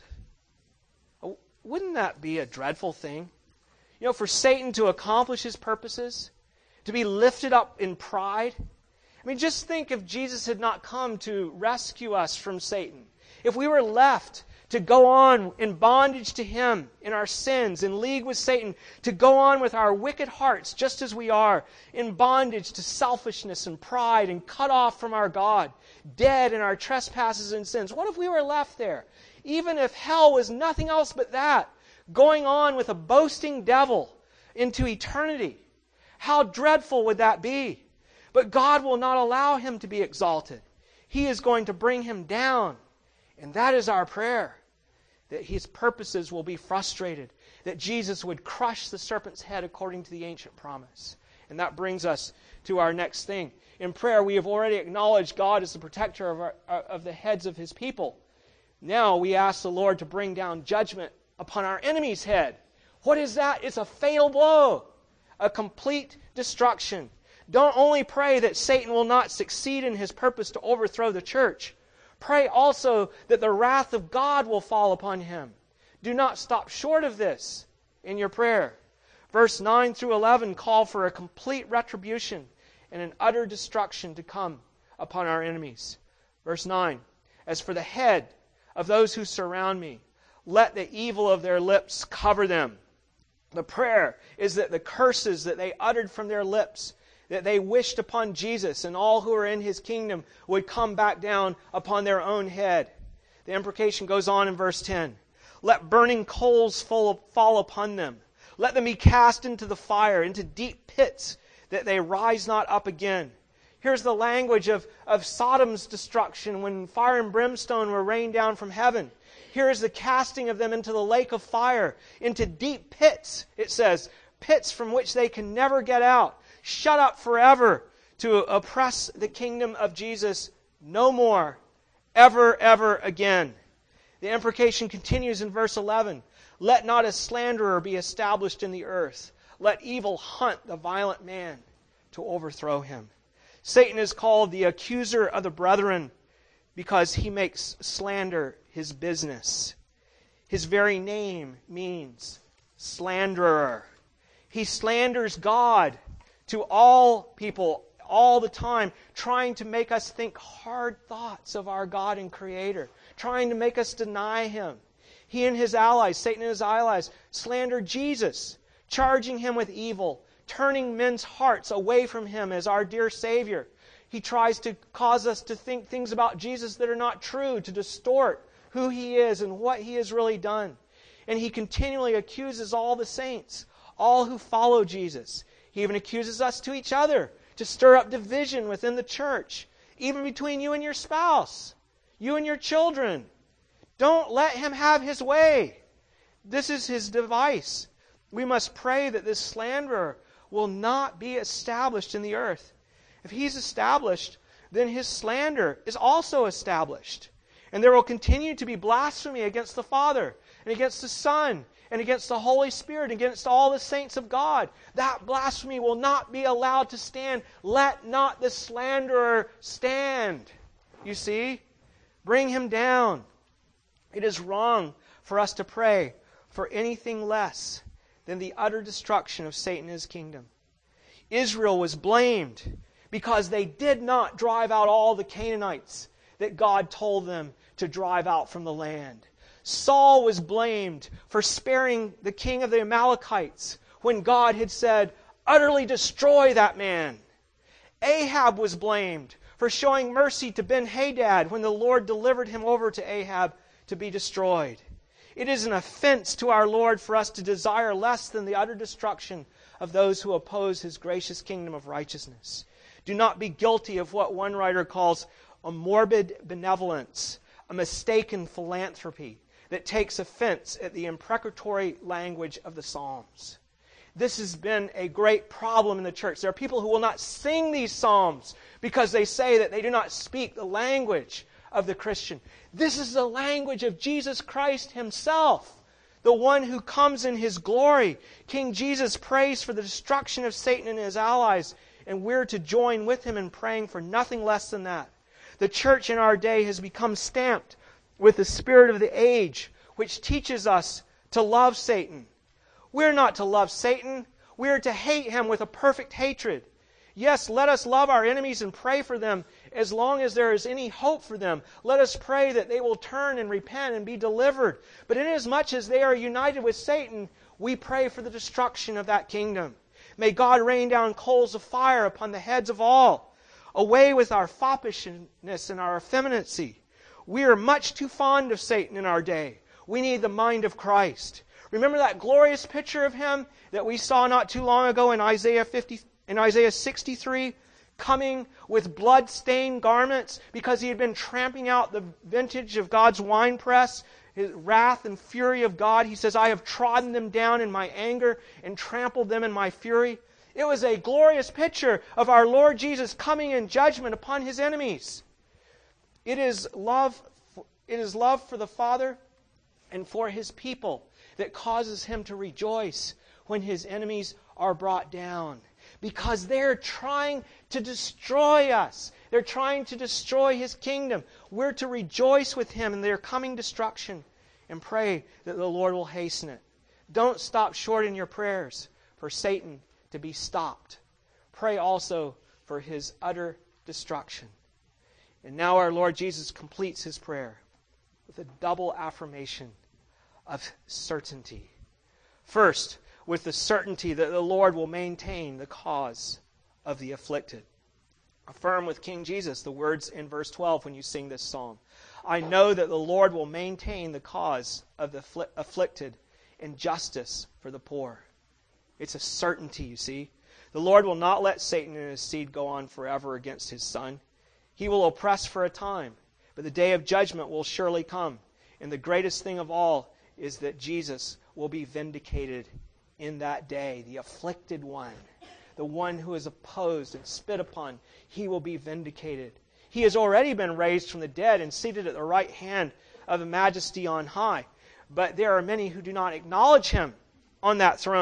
Oh, wouldn't that be a dreadful thing? You know, for Satan to accomplish his purposes, to be lifted up in pride. I mean, just think if Jesus had not come to rescue us from Satan. If we were left to go on in bondage to him, in our sins, in league with Satan, to go on with our wicked hearts just as we are, in bondage to selfishness and pride and cut off from our God, dead in our trespasses and sins. What if we were left there? Even if hell was nothing else but that, going on with a boasting devil into eternity. How dreadful would that be? But God will not allow him to be exalted. He is going to bring him down. And that is our prayer, that his purposes will be frustrated, that Jesus would crush the serpent's head according to the ancient promise. And that brings us to our next thing. In prayer, we have already acknowledged God as the protector of the heads of his people. Now we ask the Lord to bring down judgment upon our enemy's head. What is that? It's a fatal blow. A complete destruction. Don't only pray that Satan will not succeed in his purpose to overthrow the church. Pray also that the wrath of God will fall upon him. Do not stop short of this in your prayer. Verse 9 through 11 call for a complete retribution and an utter destruction to come upon our enemies. Verse 9, as for the head of those who surround me, let the evil of their lips cover them. The prayer is that the curses that they uttered from their lips, that they wished upon Jesus and all who are in his kingdom, would come back down upon their own head. The imprecation goes on in verse 10. Let burning coals fall upon them. Let them be cast into the fire, into deep pits, that they rise not up again. Here's the language of Sodom's destruction when fire and brimstone were rained down from heaven. Here is the casting of them into the lake of fire, into deep pits, it says, pits from which they can never get out, shut up forever to oppress the kingdom of Jesus no more, ever, ever again. The imprecation continues in verse 11. Let not a slanderer be established in the earth. Let evil hunt the violent man to overthrow him. Satan is called the accuser of the brethren because he makes slander his business. His very name means slanderer. He slanders God to all people all the time, trying to make us think hard thoughts of our God and Creator, trying to make us deny Him. He and his allies, Satan and his allies, slander Jesus, charging Him with evil, turning men's hearts away from Him as our dear Savior. He tries to cause us to think things about Jesus that are not true, to distort who He is and what He has really done. And he continually accuses all the saints, all who follow Jesus. He even accuses us to each other, to stir up division within the church, even between you and your spouse, you and your children. Don't let him have his way. This is his device. We must pray that this slanderer will not be established in the earth. If he's established, then his slander is also established. And there will continue to be blasphemy against the Father, and against the Son, and against the Holy Spirit, against all the saints of God. That blasphemy will not be allowed to stand. Let not the slanderer stand. You see? Bring him down. It is wrong for us to pray for anything less than the utter destruction of Satan and his kingdom. Israel was blamed because they did not drive out all the Canaanites that God told them to drive out from the land. Saul was blamed for sparing the king of the Amalekites when God had said, utterly destroy that man. Ahab was blamed for showing mercy to Ben-Hadad when the Lord delivered him over to Ahab to be destroyed. It is an offense to our Lord for us to desire less than the utter destruction of those who oppose His gracious kingdom of righteousness. Do not be guilty of what one writer calls a morbid benevolence, a mistaken philanthropy that takes offense at the imprecatory language of the Psalms. This has been a great problem in the church. There are people who will not sing these Psalms because they say that they do not speak the language of the Christian. This is the language of Jesus Christ Himself, the one who comes in His glory. King Jesus prays for the destruction of Satan and his allies, and we're to join with Him in praying for nothing less than that. The church in our day has become stamped with the spirit of the age, which teaches us to love Satan. We're not to love Satan. We're to hate him with a perfect hatred. Yes, let us love our enemies and pray for them as long as there is any hope for them. Let us pray that they will turn and repent and be delivered. But inasmuch as they are united with Satan, we pray for the destruction of that kingdom. May God rain down coals of fire upon the heads of all. Away with our foppishness and our effeminacy. We are much too fond of Satan in our day. We need the mind of Christ. Remember that glorious picture of Him that we saw not too long ago in Isaiah 63, coming with blood-stained garments because He had been tramping out the vintage of God's winepress, His wrath and fury of God. He says, I have trodden them down in my anger and trampled them in my fury. It was a glorious picture of our Lord Jesus coming in judgment upon His enemies. It is love for the Father and for His people that causes Him to rejoice when His enemies are brought down. Because they're trying to destroy us. They're trying to destroy His kingdom. We're to rejoice with Him in their coming destruction and pray that the Lord will hasten it. Don't stop short in your prayers for Satan to be stopped. Pray also for his utter destruction. And now our Lord Jesus completes His prayer with a double affirmation of certainty. First, with the certainty that the Lord will maintain the cause of the afflicted. Affirm with King Jesus the words in verse 12 when you sing this psalm. I know that the Lord will maintain the cause of the afflicted and justice for the poor. It's a certainty, you see. The Lord will not let Satan and his seed go on forever against His Son. He will oppress for a time, but the day of judgment will surely come. And the greatest thing of all is that Jesus will be vindicated in that day. The afflicted one, the one who is opposed and spit upon, He will be vindicated. He has already been raised from the dead and seated at the right hand of the Majesty on high. But there are many who do not acknowledge Him on that throne.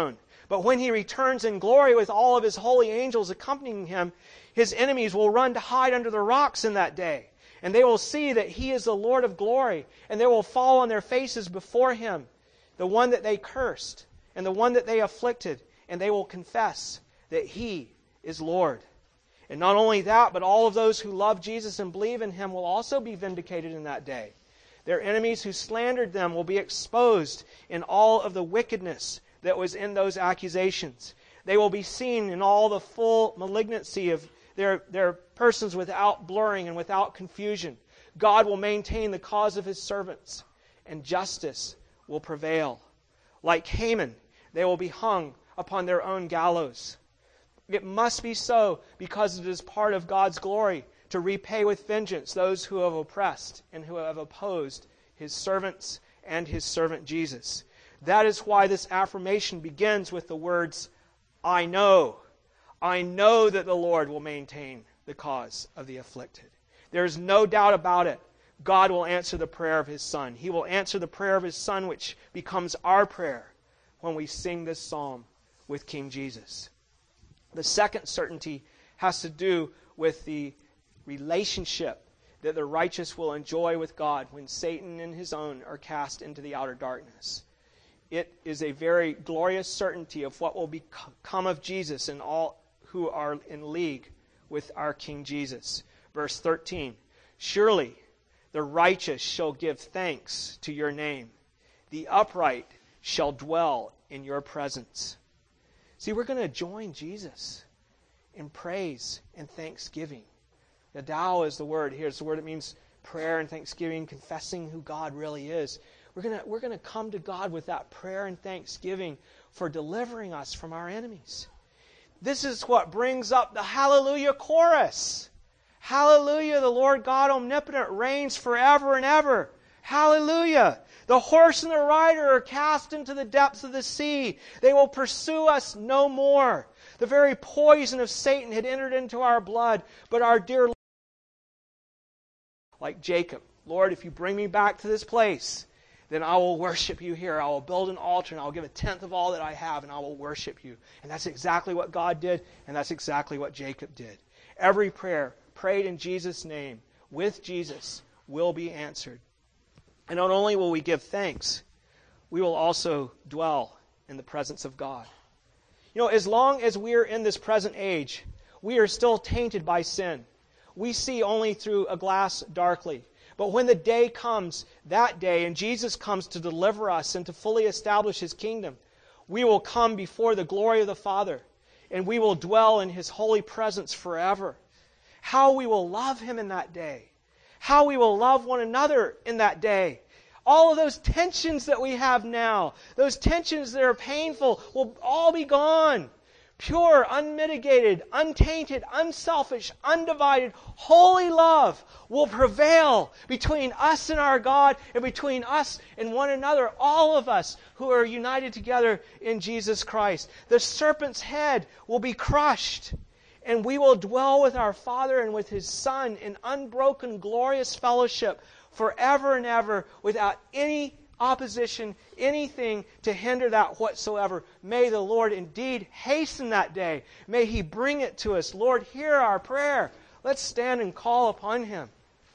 But when he returns in glory with all of his holy angels accompanying him, his enemies will run to hide under the rocks in that day. And they will see that he is the Lord of glory, and they will fall on their faces before him, the one that they cursed and the one that they afflicted, and they will confess that he is Lord. And not only that, but all of those who love Jesus and believe in him will also be vindicated in that day. Their enemies who slandered them will be exposed in all of the wickedness that was in those accusations. They will be seen in all the full malignancy of their persons without blurring and without confusion. God will maintain the cause of his servants, and justice will prevail. Like Haman, they will be hung upon their own gallows. It must be so because it is part of God's glory to repay with vengeance those who have oppressed and who have opposed his servants and his servant Jesus. That is why this affirmation begins with the words, I know. I know that the Lord will maintain the cause of the afflicted. There is no doubt about it. God will answer the prayer of his Son. He will answer the prayer of his Son, which becomes our prayer when we sing this psalm with King Jesus. The second certainty has to do with the relationship that the righteous will enjoy with God when Satan and his own are cast into the outer darkness. It is a very glorious certainty of what will become of Jesus and all who are in league with our King Jesus. Verse 13, surely the righteous shall give thanks to your name. The upright shall dwell in your presence. See, we're going to join Jesus in praise and thanksgiving. The Tao is the word here. It's the word that means prayer and thanksgiving, confessing who God really is. We're going to come to God with that prayer and thanksgiving for delivering us from our enemies. This is what brings up the Hallelujah chorus. Hallelujah, the Lord God omnipotent reigns forever and ever. Hallelujah. The horse and the rider are cast into the depths of the sea. They will pursue us no more. The very poison of Satan had entered into our blood, but our dear Lord, like Jacob, Lord, if you bring me back to this place, then I will worship you here. I will build an altar and I will give a tenth of all that I have and I will worship you. And that's exactly what God did, and that's exactly what Jacob did. Every prayer prayed in Jesus' name with Jesus will be answered. And not only will we give thanks, we will also dwell in the presence of God. You know, as long as we are in this present age, we are still tainted by sin. We see only through a glass darkly. But when the day comes, that day, and Jesus comes to deliver us and to fully establish his kingdom, we will come before the glory of the Father, and we will dwell in his holy presence forever. How we will love him in that day. How we will love one another in that day. All of those tensions that we have now, those tensions that are painful, will all be gone. Pure, unmitigated, untainted, unselfish, undivided, holy love will prevail between us and our God and between us and one another, all of us who are united together in Jesus Christ. The serpent's head will be crushed, and we will dwell with our Father and with his Son in unbroken, glorious fellowship forever and ever without any opposition, anything to hinder that whatsoever. May the Lord indeed hasten that day. May he bring it to us. Lord, hear our prayer. Let's stand and call upon him.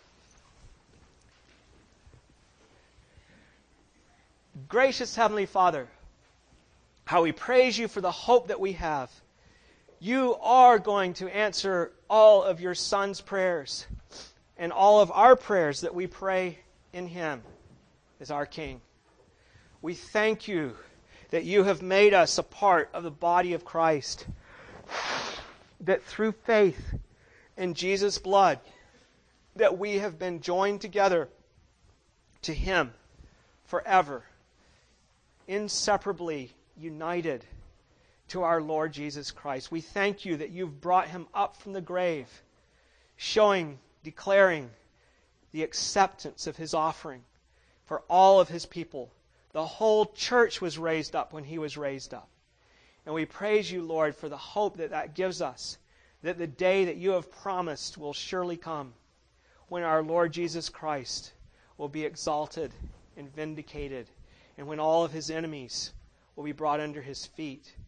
Gracious Heavenly Father, how we praise you for the hope that we have. You are going to answer all of your Son's prayers and all of our prayers that we pray in him as our King. We thank you that you have made us a part of the body of Christ, that through faith in Jesus' blood, that we have been joined together to him forever, inseparably united to our Lord Jesus Christ. We thank you that you've brought him up from the grave, declaring the acceptance of his offering for all of his people. The whole church was raised up when he was raised up. And we praise you, Lord, for the hope that that gives us, that the day that you have promised will surely come, when our Lord Jesus Christ will be exalted and vindicated, and when all of his enemies will be brought under his feet,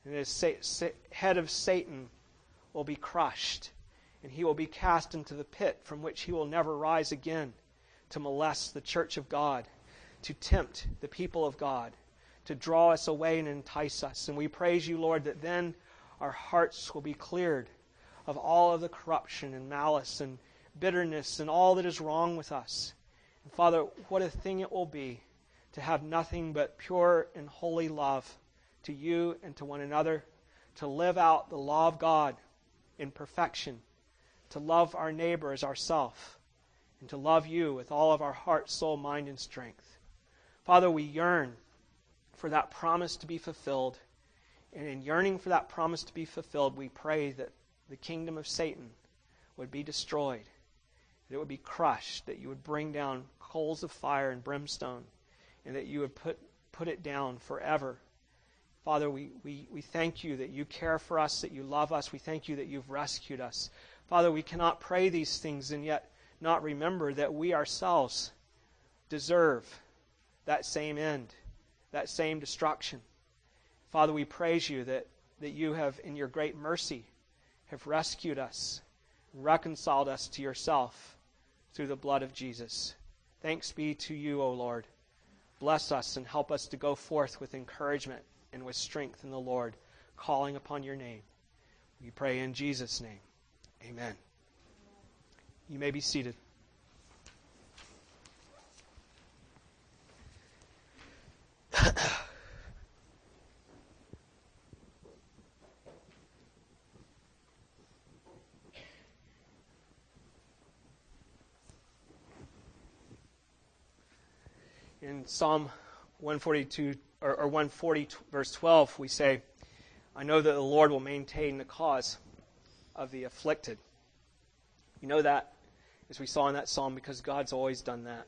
And the head of Satan will be crushed, and he will be cast into the pit from which he will never rise again, to molest the church of God, to tempt the people of God, to draw us away and entice us. And we praise you, Lord, that then our hearts will be cleared of all of the corruption and malice and bitterness and all that is wrong with us. And Father, what a thing it will be to have nothing but pure and holy love to you and to one another, to live out the law of God in perfection, to love our neighbor as ourself, and to love you with all of our heart, soul, mind, and strength. Father, we yearn for that promise to be fulfilled. And in yearning for that promise to be fulfilled, we pray that the kingdom of Satan would be destroyed, that it would be crushed, that you would bring down coals of fire and brimstone, and that you would put it down forever. Father, we thank you that you care for us, that you love us. We thank you that you've rescued us. Father, we cannot pray these things and yet not remember that we ourselves deserve that same end, that same destruction. Father, we praise you that you have, in your great mercy, have rescued us, reconciled us to yourself through the blood of Jesus. Thanks be to you, O Lord. Bless us and help us to go forth with encouragement and with strength in the Lord, calling upon your name. We pray in Jesus' name. Amen. You may be seated. In Psalm 142 or 140 verse 12, we say, I know that the Lord will maintain the cause of the afflicted. You know that, as we saw in that psalm, because God's always done that.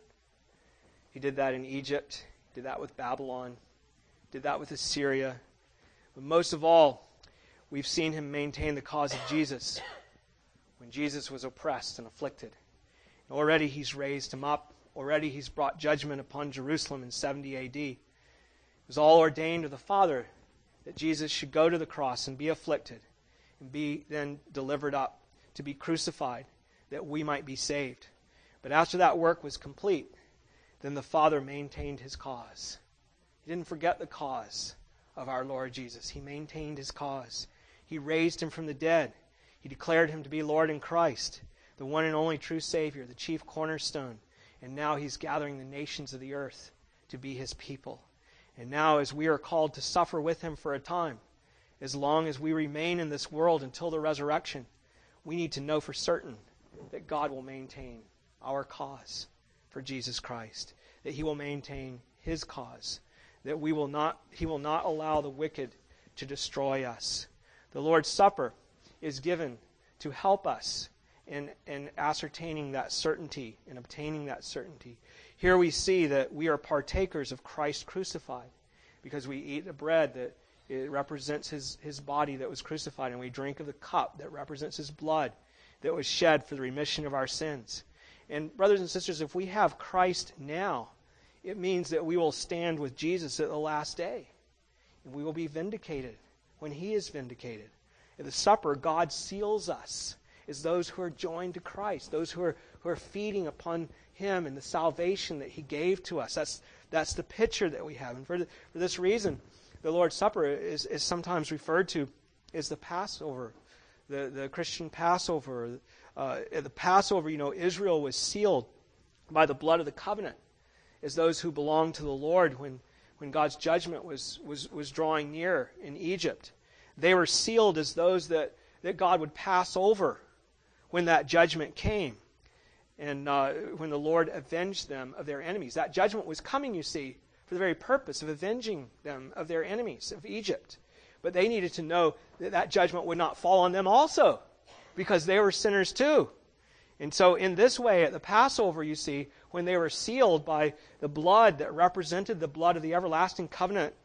He did that in Egypt, he did that with Babylon, did that with Assyria. But most of all, we've seen him maintain the cause of Jesus when Jesus was oppressed and afflicted. And already he's raised him up. Already he's brought judgment upon Jerusalem in 70 AD. It was all ordained of the Father that Jesus should go to the cross and be afflicted and be then delivered up to be crucified that we might be saved. But after that work was complete, then the Father maintained his cause. He didn't forget the cause of our Lord Jesus. He maintained his cause. He raised him from the dead. He declared him to be Lord and Christ, the one and only true Savior, the chief cornerstone. And now he's gathering the nations of the earth to be his people. And now, as we are called to suffer with him for a time, as long as we remain in this world until the resurrection, we need to know for certain that God will maintain our cause for Jesus Christ, that he will maintain his cause, that he will not allow the wicked to destroy us. The Lord's Supper is given to help us in ascertaining that certainty and obtaining that certainty. Here we see that we are partakers of Christ crucified because we eat the bread that it represents his body that was crucified, and we drink of the cup that represents his blood that was shed for the remission of our sins. And brothers and sisters, if we have Christ now, it means that we will stand with Jesus at the last day, and we will be vindicated when he is vindicated. At the supper, God seals us as those who are joined to Christ, those who are feeding upon him and the salvation that he gave to us. That's the picture that we have. And for this reason, the Lord's Supper is sometimes referred to as the Passover, the Christian Passover. At the Passover, Israel was sealed by the blood of the covenant as those who belonged to the Lord when God's judgment was drawing near in Egypt. They were sealed as those that God would pass over when that judgment came, and when the Lord avenged them of their enemies. That judgment was coming, you see, for the very purpose of avenging them of their enemies, of Egypt. But they needed to know that judgment would not fall on them also, because they were sinners too. And so in this way, at the Passover, you see, when they were sealed by the blood that represented the blood of the everlasting covenant,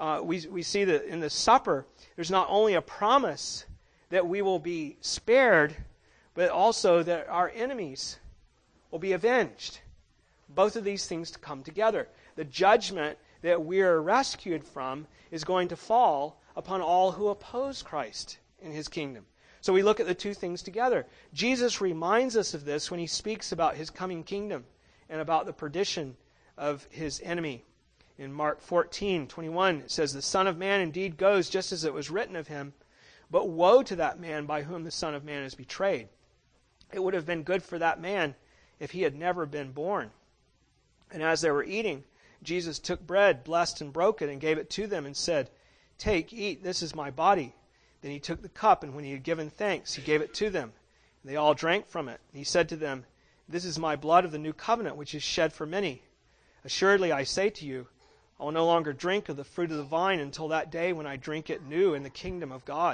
we see that in the supper, there's not only a promise that we will be spared, but also that our enemies will be avenged. Both of these things come together. The judgment that we are rescued from is going to fall upon all who oppose Christ in his kingdom. So we look at the two things together. Jesus reminds us of this when he speaks about his coming kingdom and about the perdition of his enemy. In Mark 14:21, it says, "The Son of Man indeed goes just as it was written of him, but woe to that man by whom the Son of Man is betrayed. It would have been good for that man if he had never been born." And as they were eating, Jesus took bread, blessed and broke it, and gave it to them and said, "Take, eat, this is my body." Then he took the cup, and when he had given thanks, he gave it to them. And they all drank from it. And he said to them, "This is my blood of the new covenant, which is shed for many. Assuredly, I say to you, I will no longer drink of the fruit of the vine until that day when I drink it new in the kingdom of God."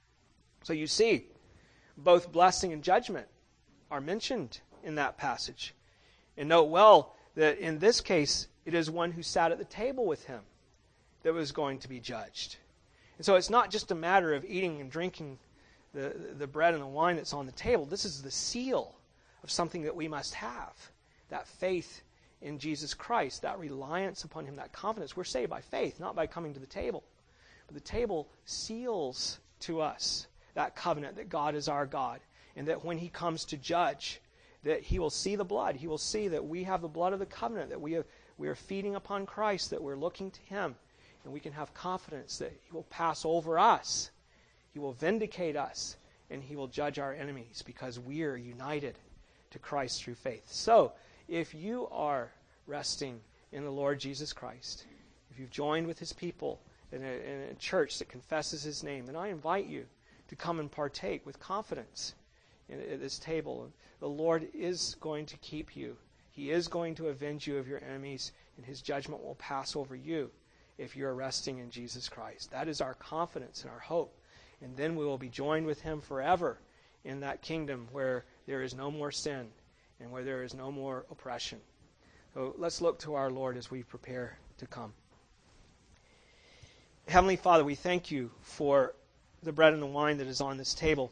So you see, both blessing and judgment are mentioned in that passage. And note well that in this case, it is one who sat at the table with him that was going to be judged. And so it's not just a matter of eating and drinking the bread and the wine that's on the table. This is the seal of something that we must have, that faith in Jesus Christ, that reliance upon him, that confidence. We're saved by faith, not by coming to the table. But the table seals to us that covenant that God is our God, and that when he comes to judge, that he will see the blood. He will see that we have the blood of the covenant, that we are feeding upon Christ, that we're looking to him, and we can have confidence that he will pass over us. He will vindicate us, and he will judge our enemies because we are united to Christ through faith. So, if you are resting in the Lord Jesus Christ, if you've joined with his people in a church that confesses his name, then I invite you to come and partake with confidence at this table. The Lord is going to keep you. He is going to avenge you of your enemies, and his judgment will pass over you if you're resting in Jesus Christ. That is our confidence and our hope. And then we will be joined with him forever in that kingdom where there is no more sin and where there is no more oppression. So let's look to our Lord as we prepare to come. Heavenly Father, we thank you for the bread and the wine that is on this table.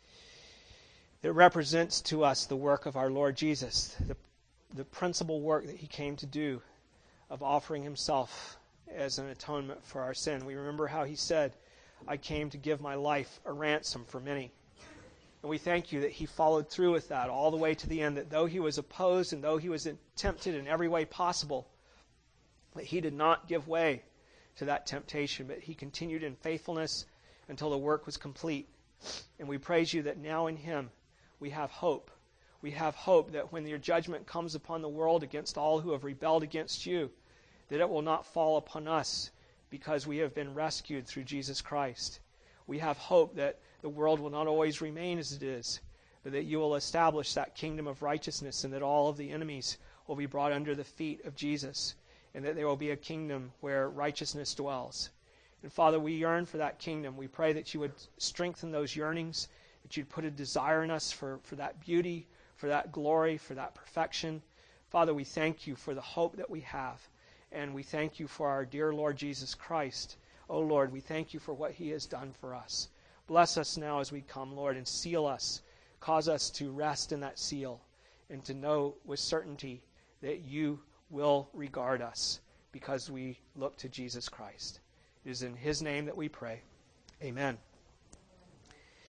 It represents to us the work of our Lord Jesus, the principal work that he came to do of offering himself as an atonement for our sin. We remember how he said, "I came to give my life a ransom for many." And we thank you that he followed through with that all the way to the end, that though he was opposed and though he was tempted in every way possible, that he did not give way to that temptation, but he continued in faithfulness until the work was complete. And we praise you that now in him we have hope. We have hope that when your judgment comes upon the world against all who have rebelled against you, that it will not fall upon us because we have been rescued through Jesus Christ. We have hope that the world will not always remain as it is, but that you will establish that kingdom of righteousness and that all of the enemies will be brought under the feet of Jesus, and that there will be a kingdom where righteousness dwells. And Father, we yearn for that kingdom. We pray that you would strengthen those yearnings, that you'd put a desire in us for that beauty, for that glory, for that perfection. Father, we thank you for the hope that we have. And we thank you for our dear Lord Jesus Christ. Oh Lord, we thank you for what he has done for us. Bless us now as we come, Lord, and seal us. Cause us to rest in that seal and to know with certainty that you will regard us because we look to Jesus Christ. It is in his name that we pray. Amen.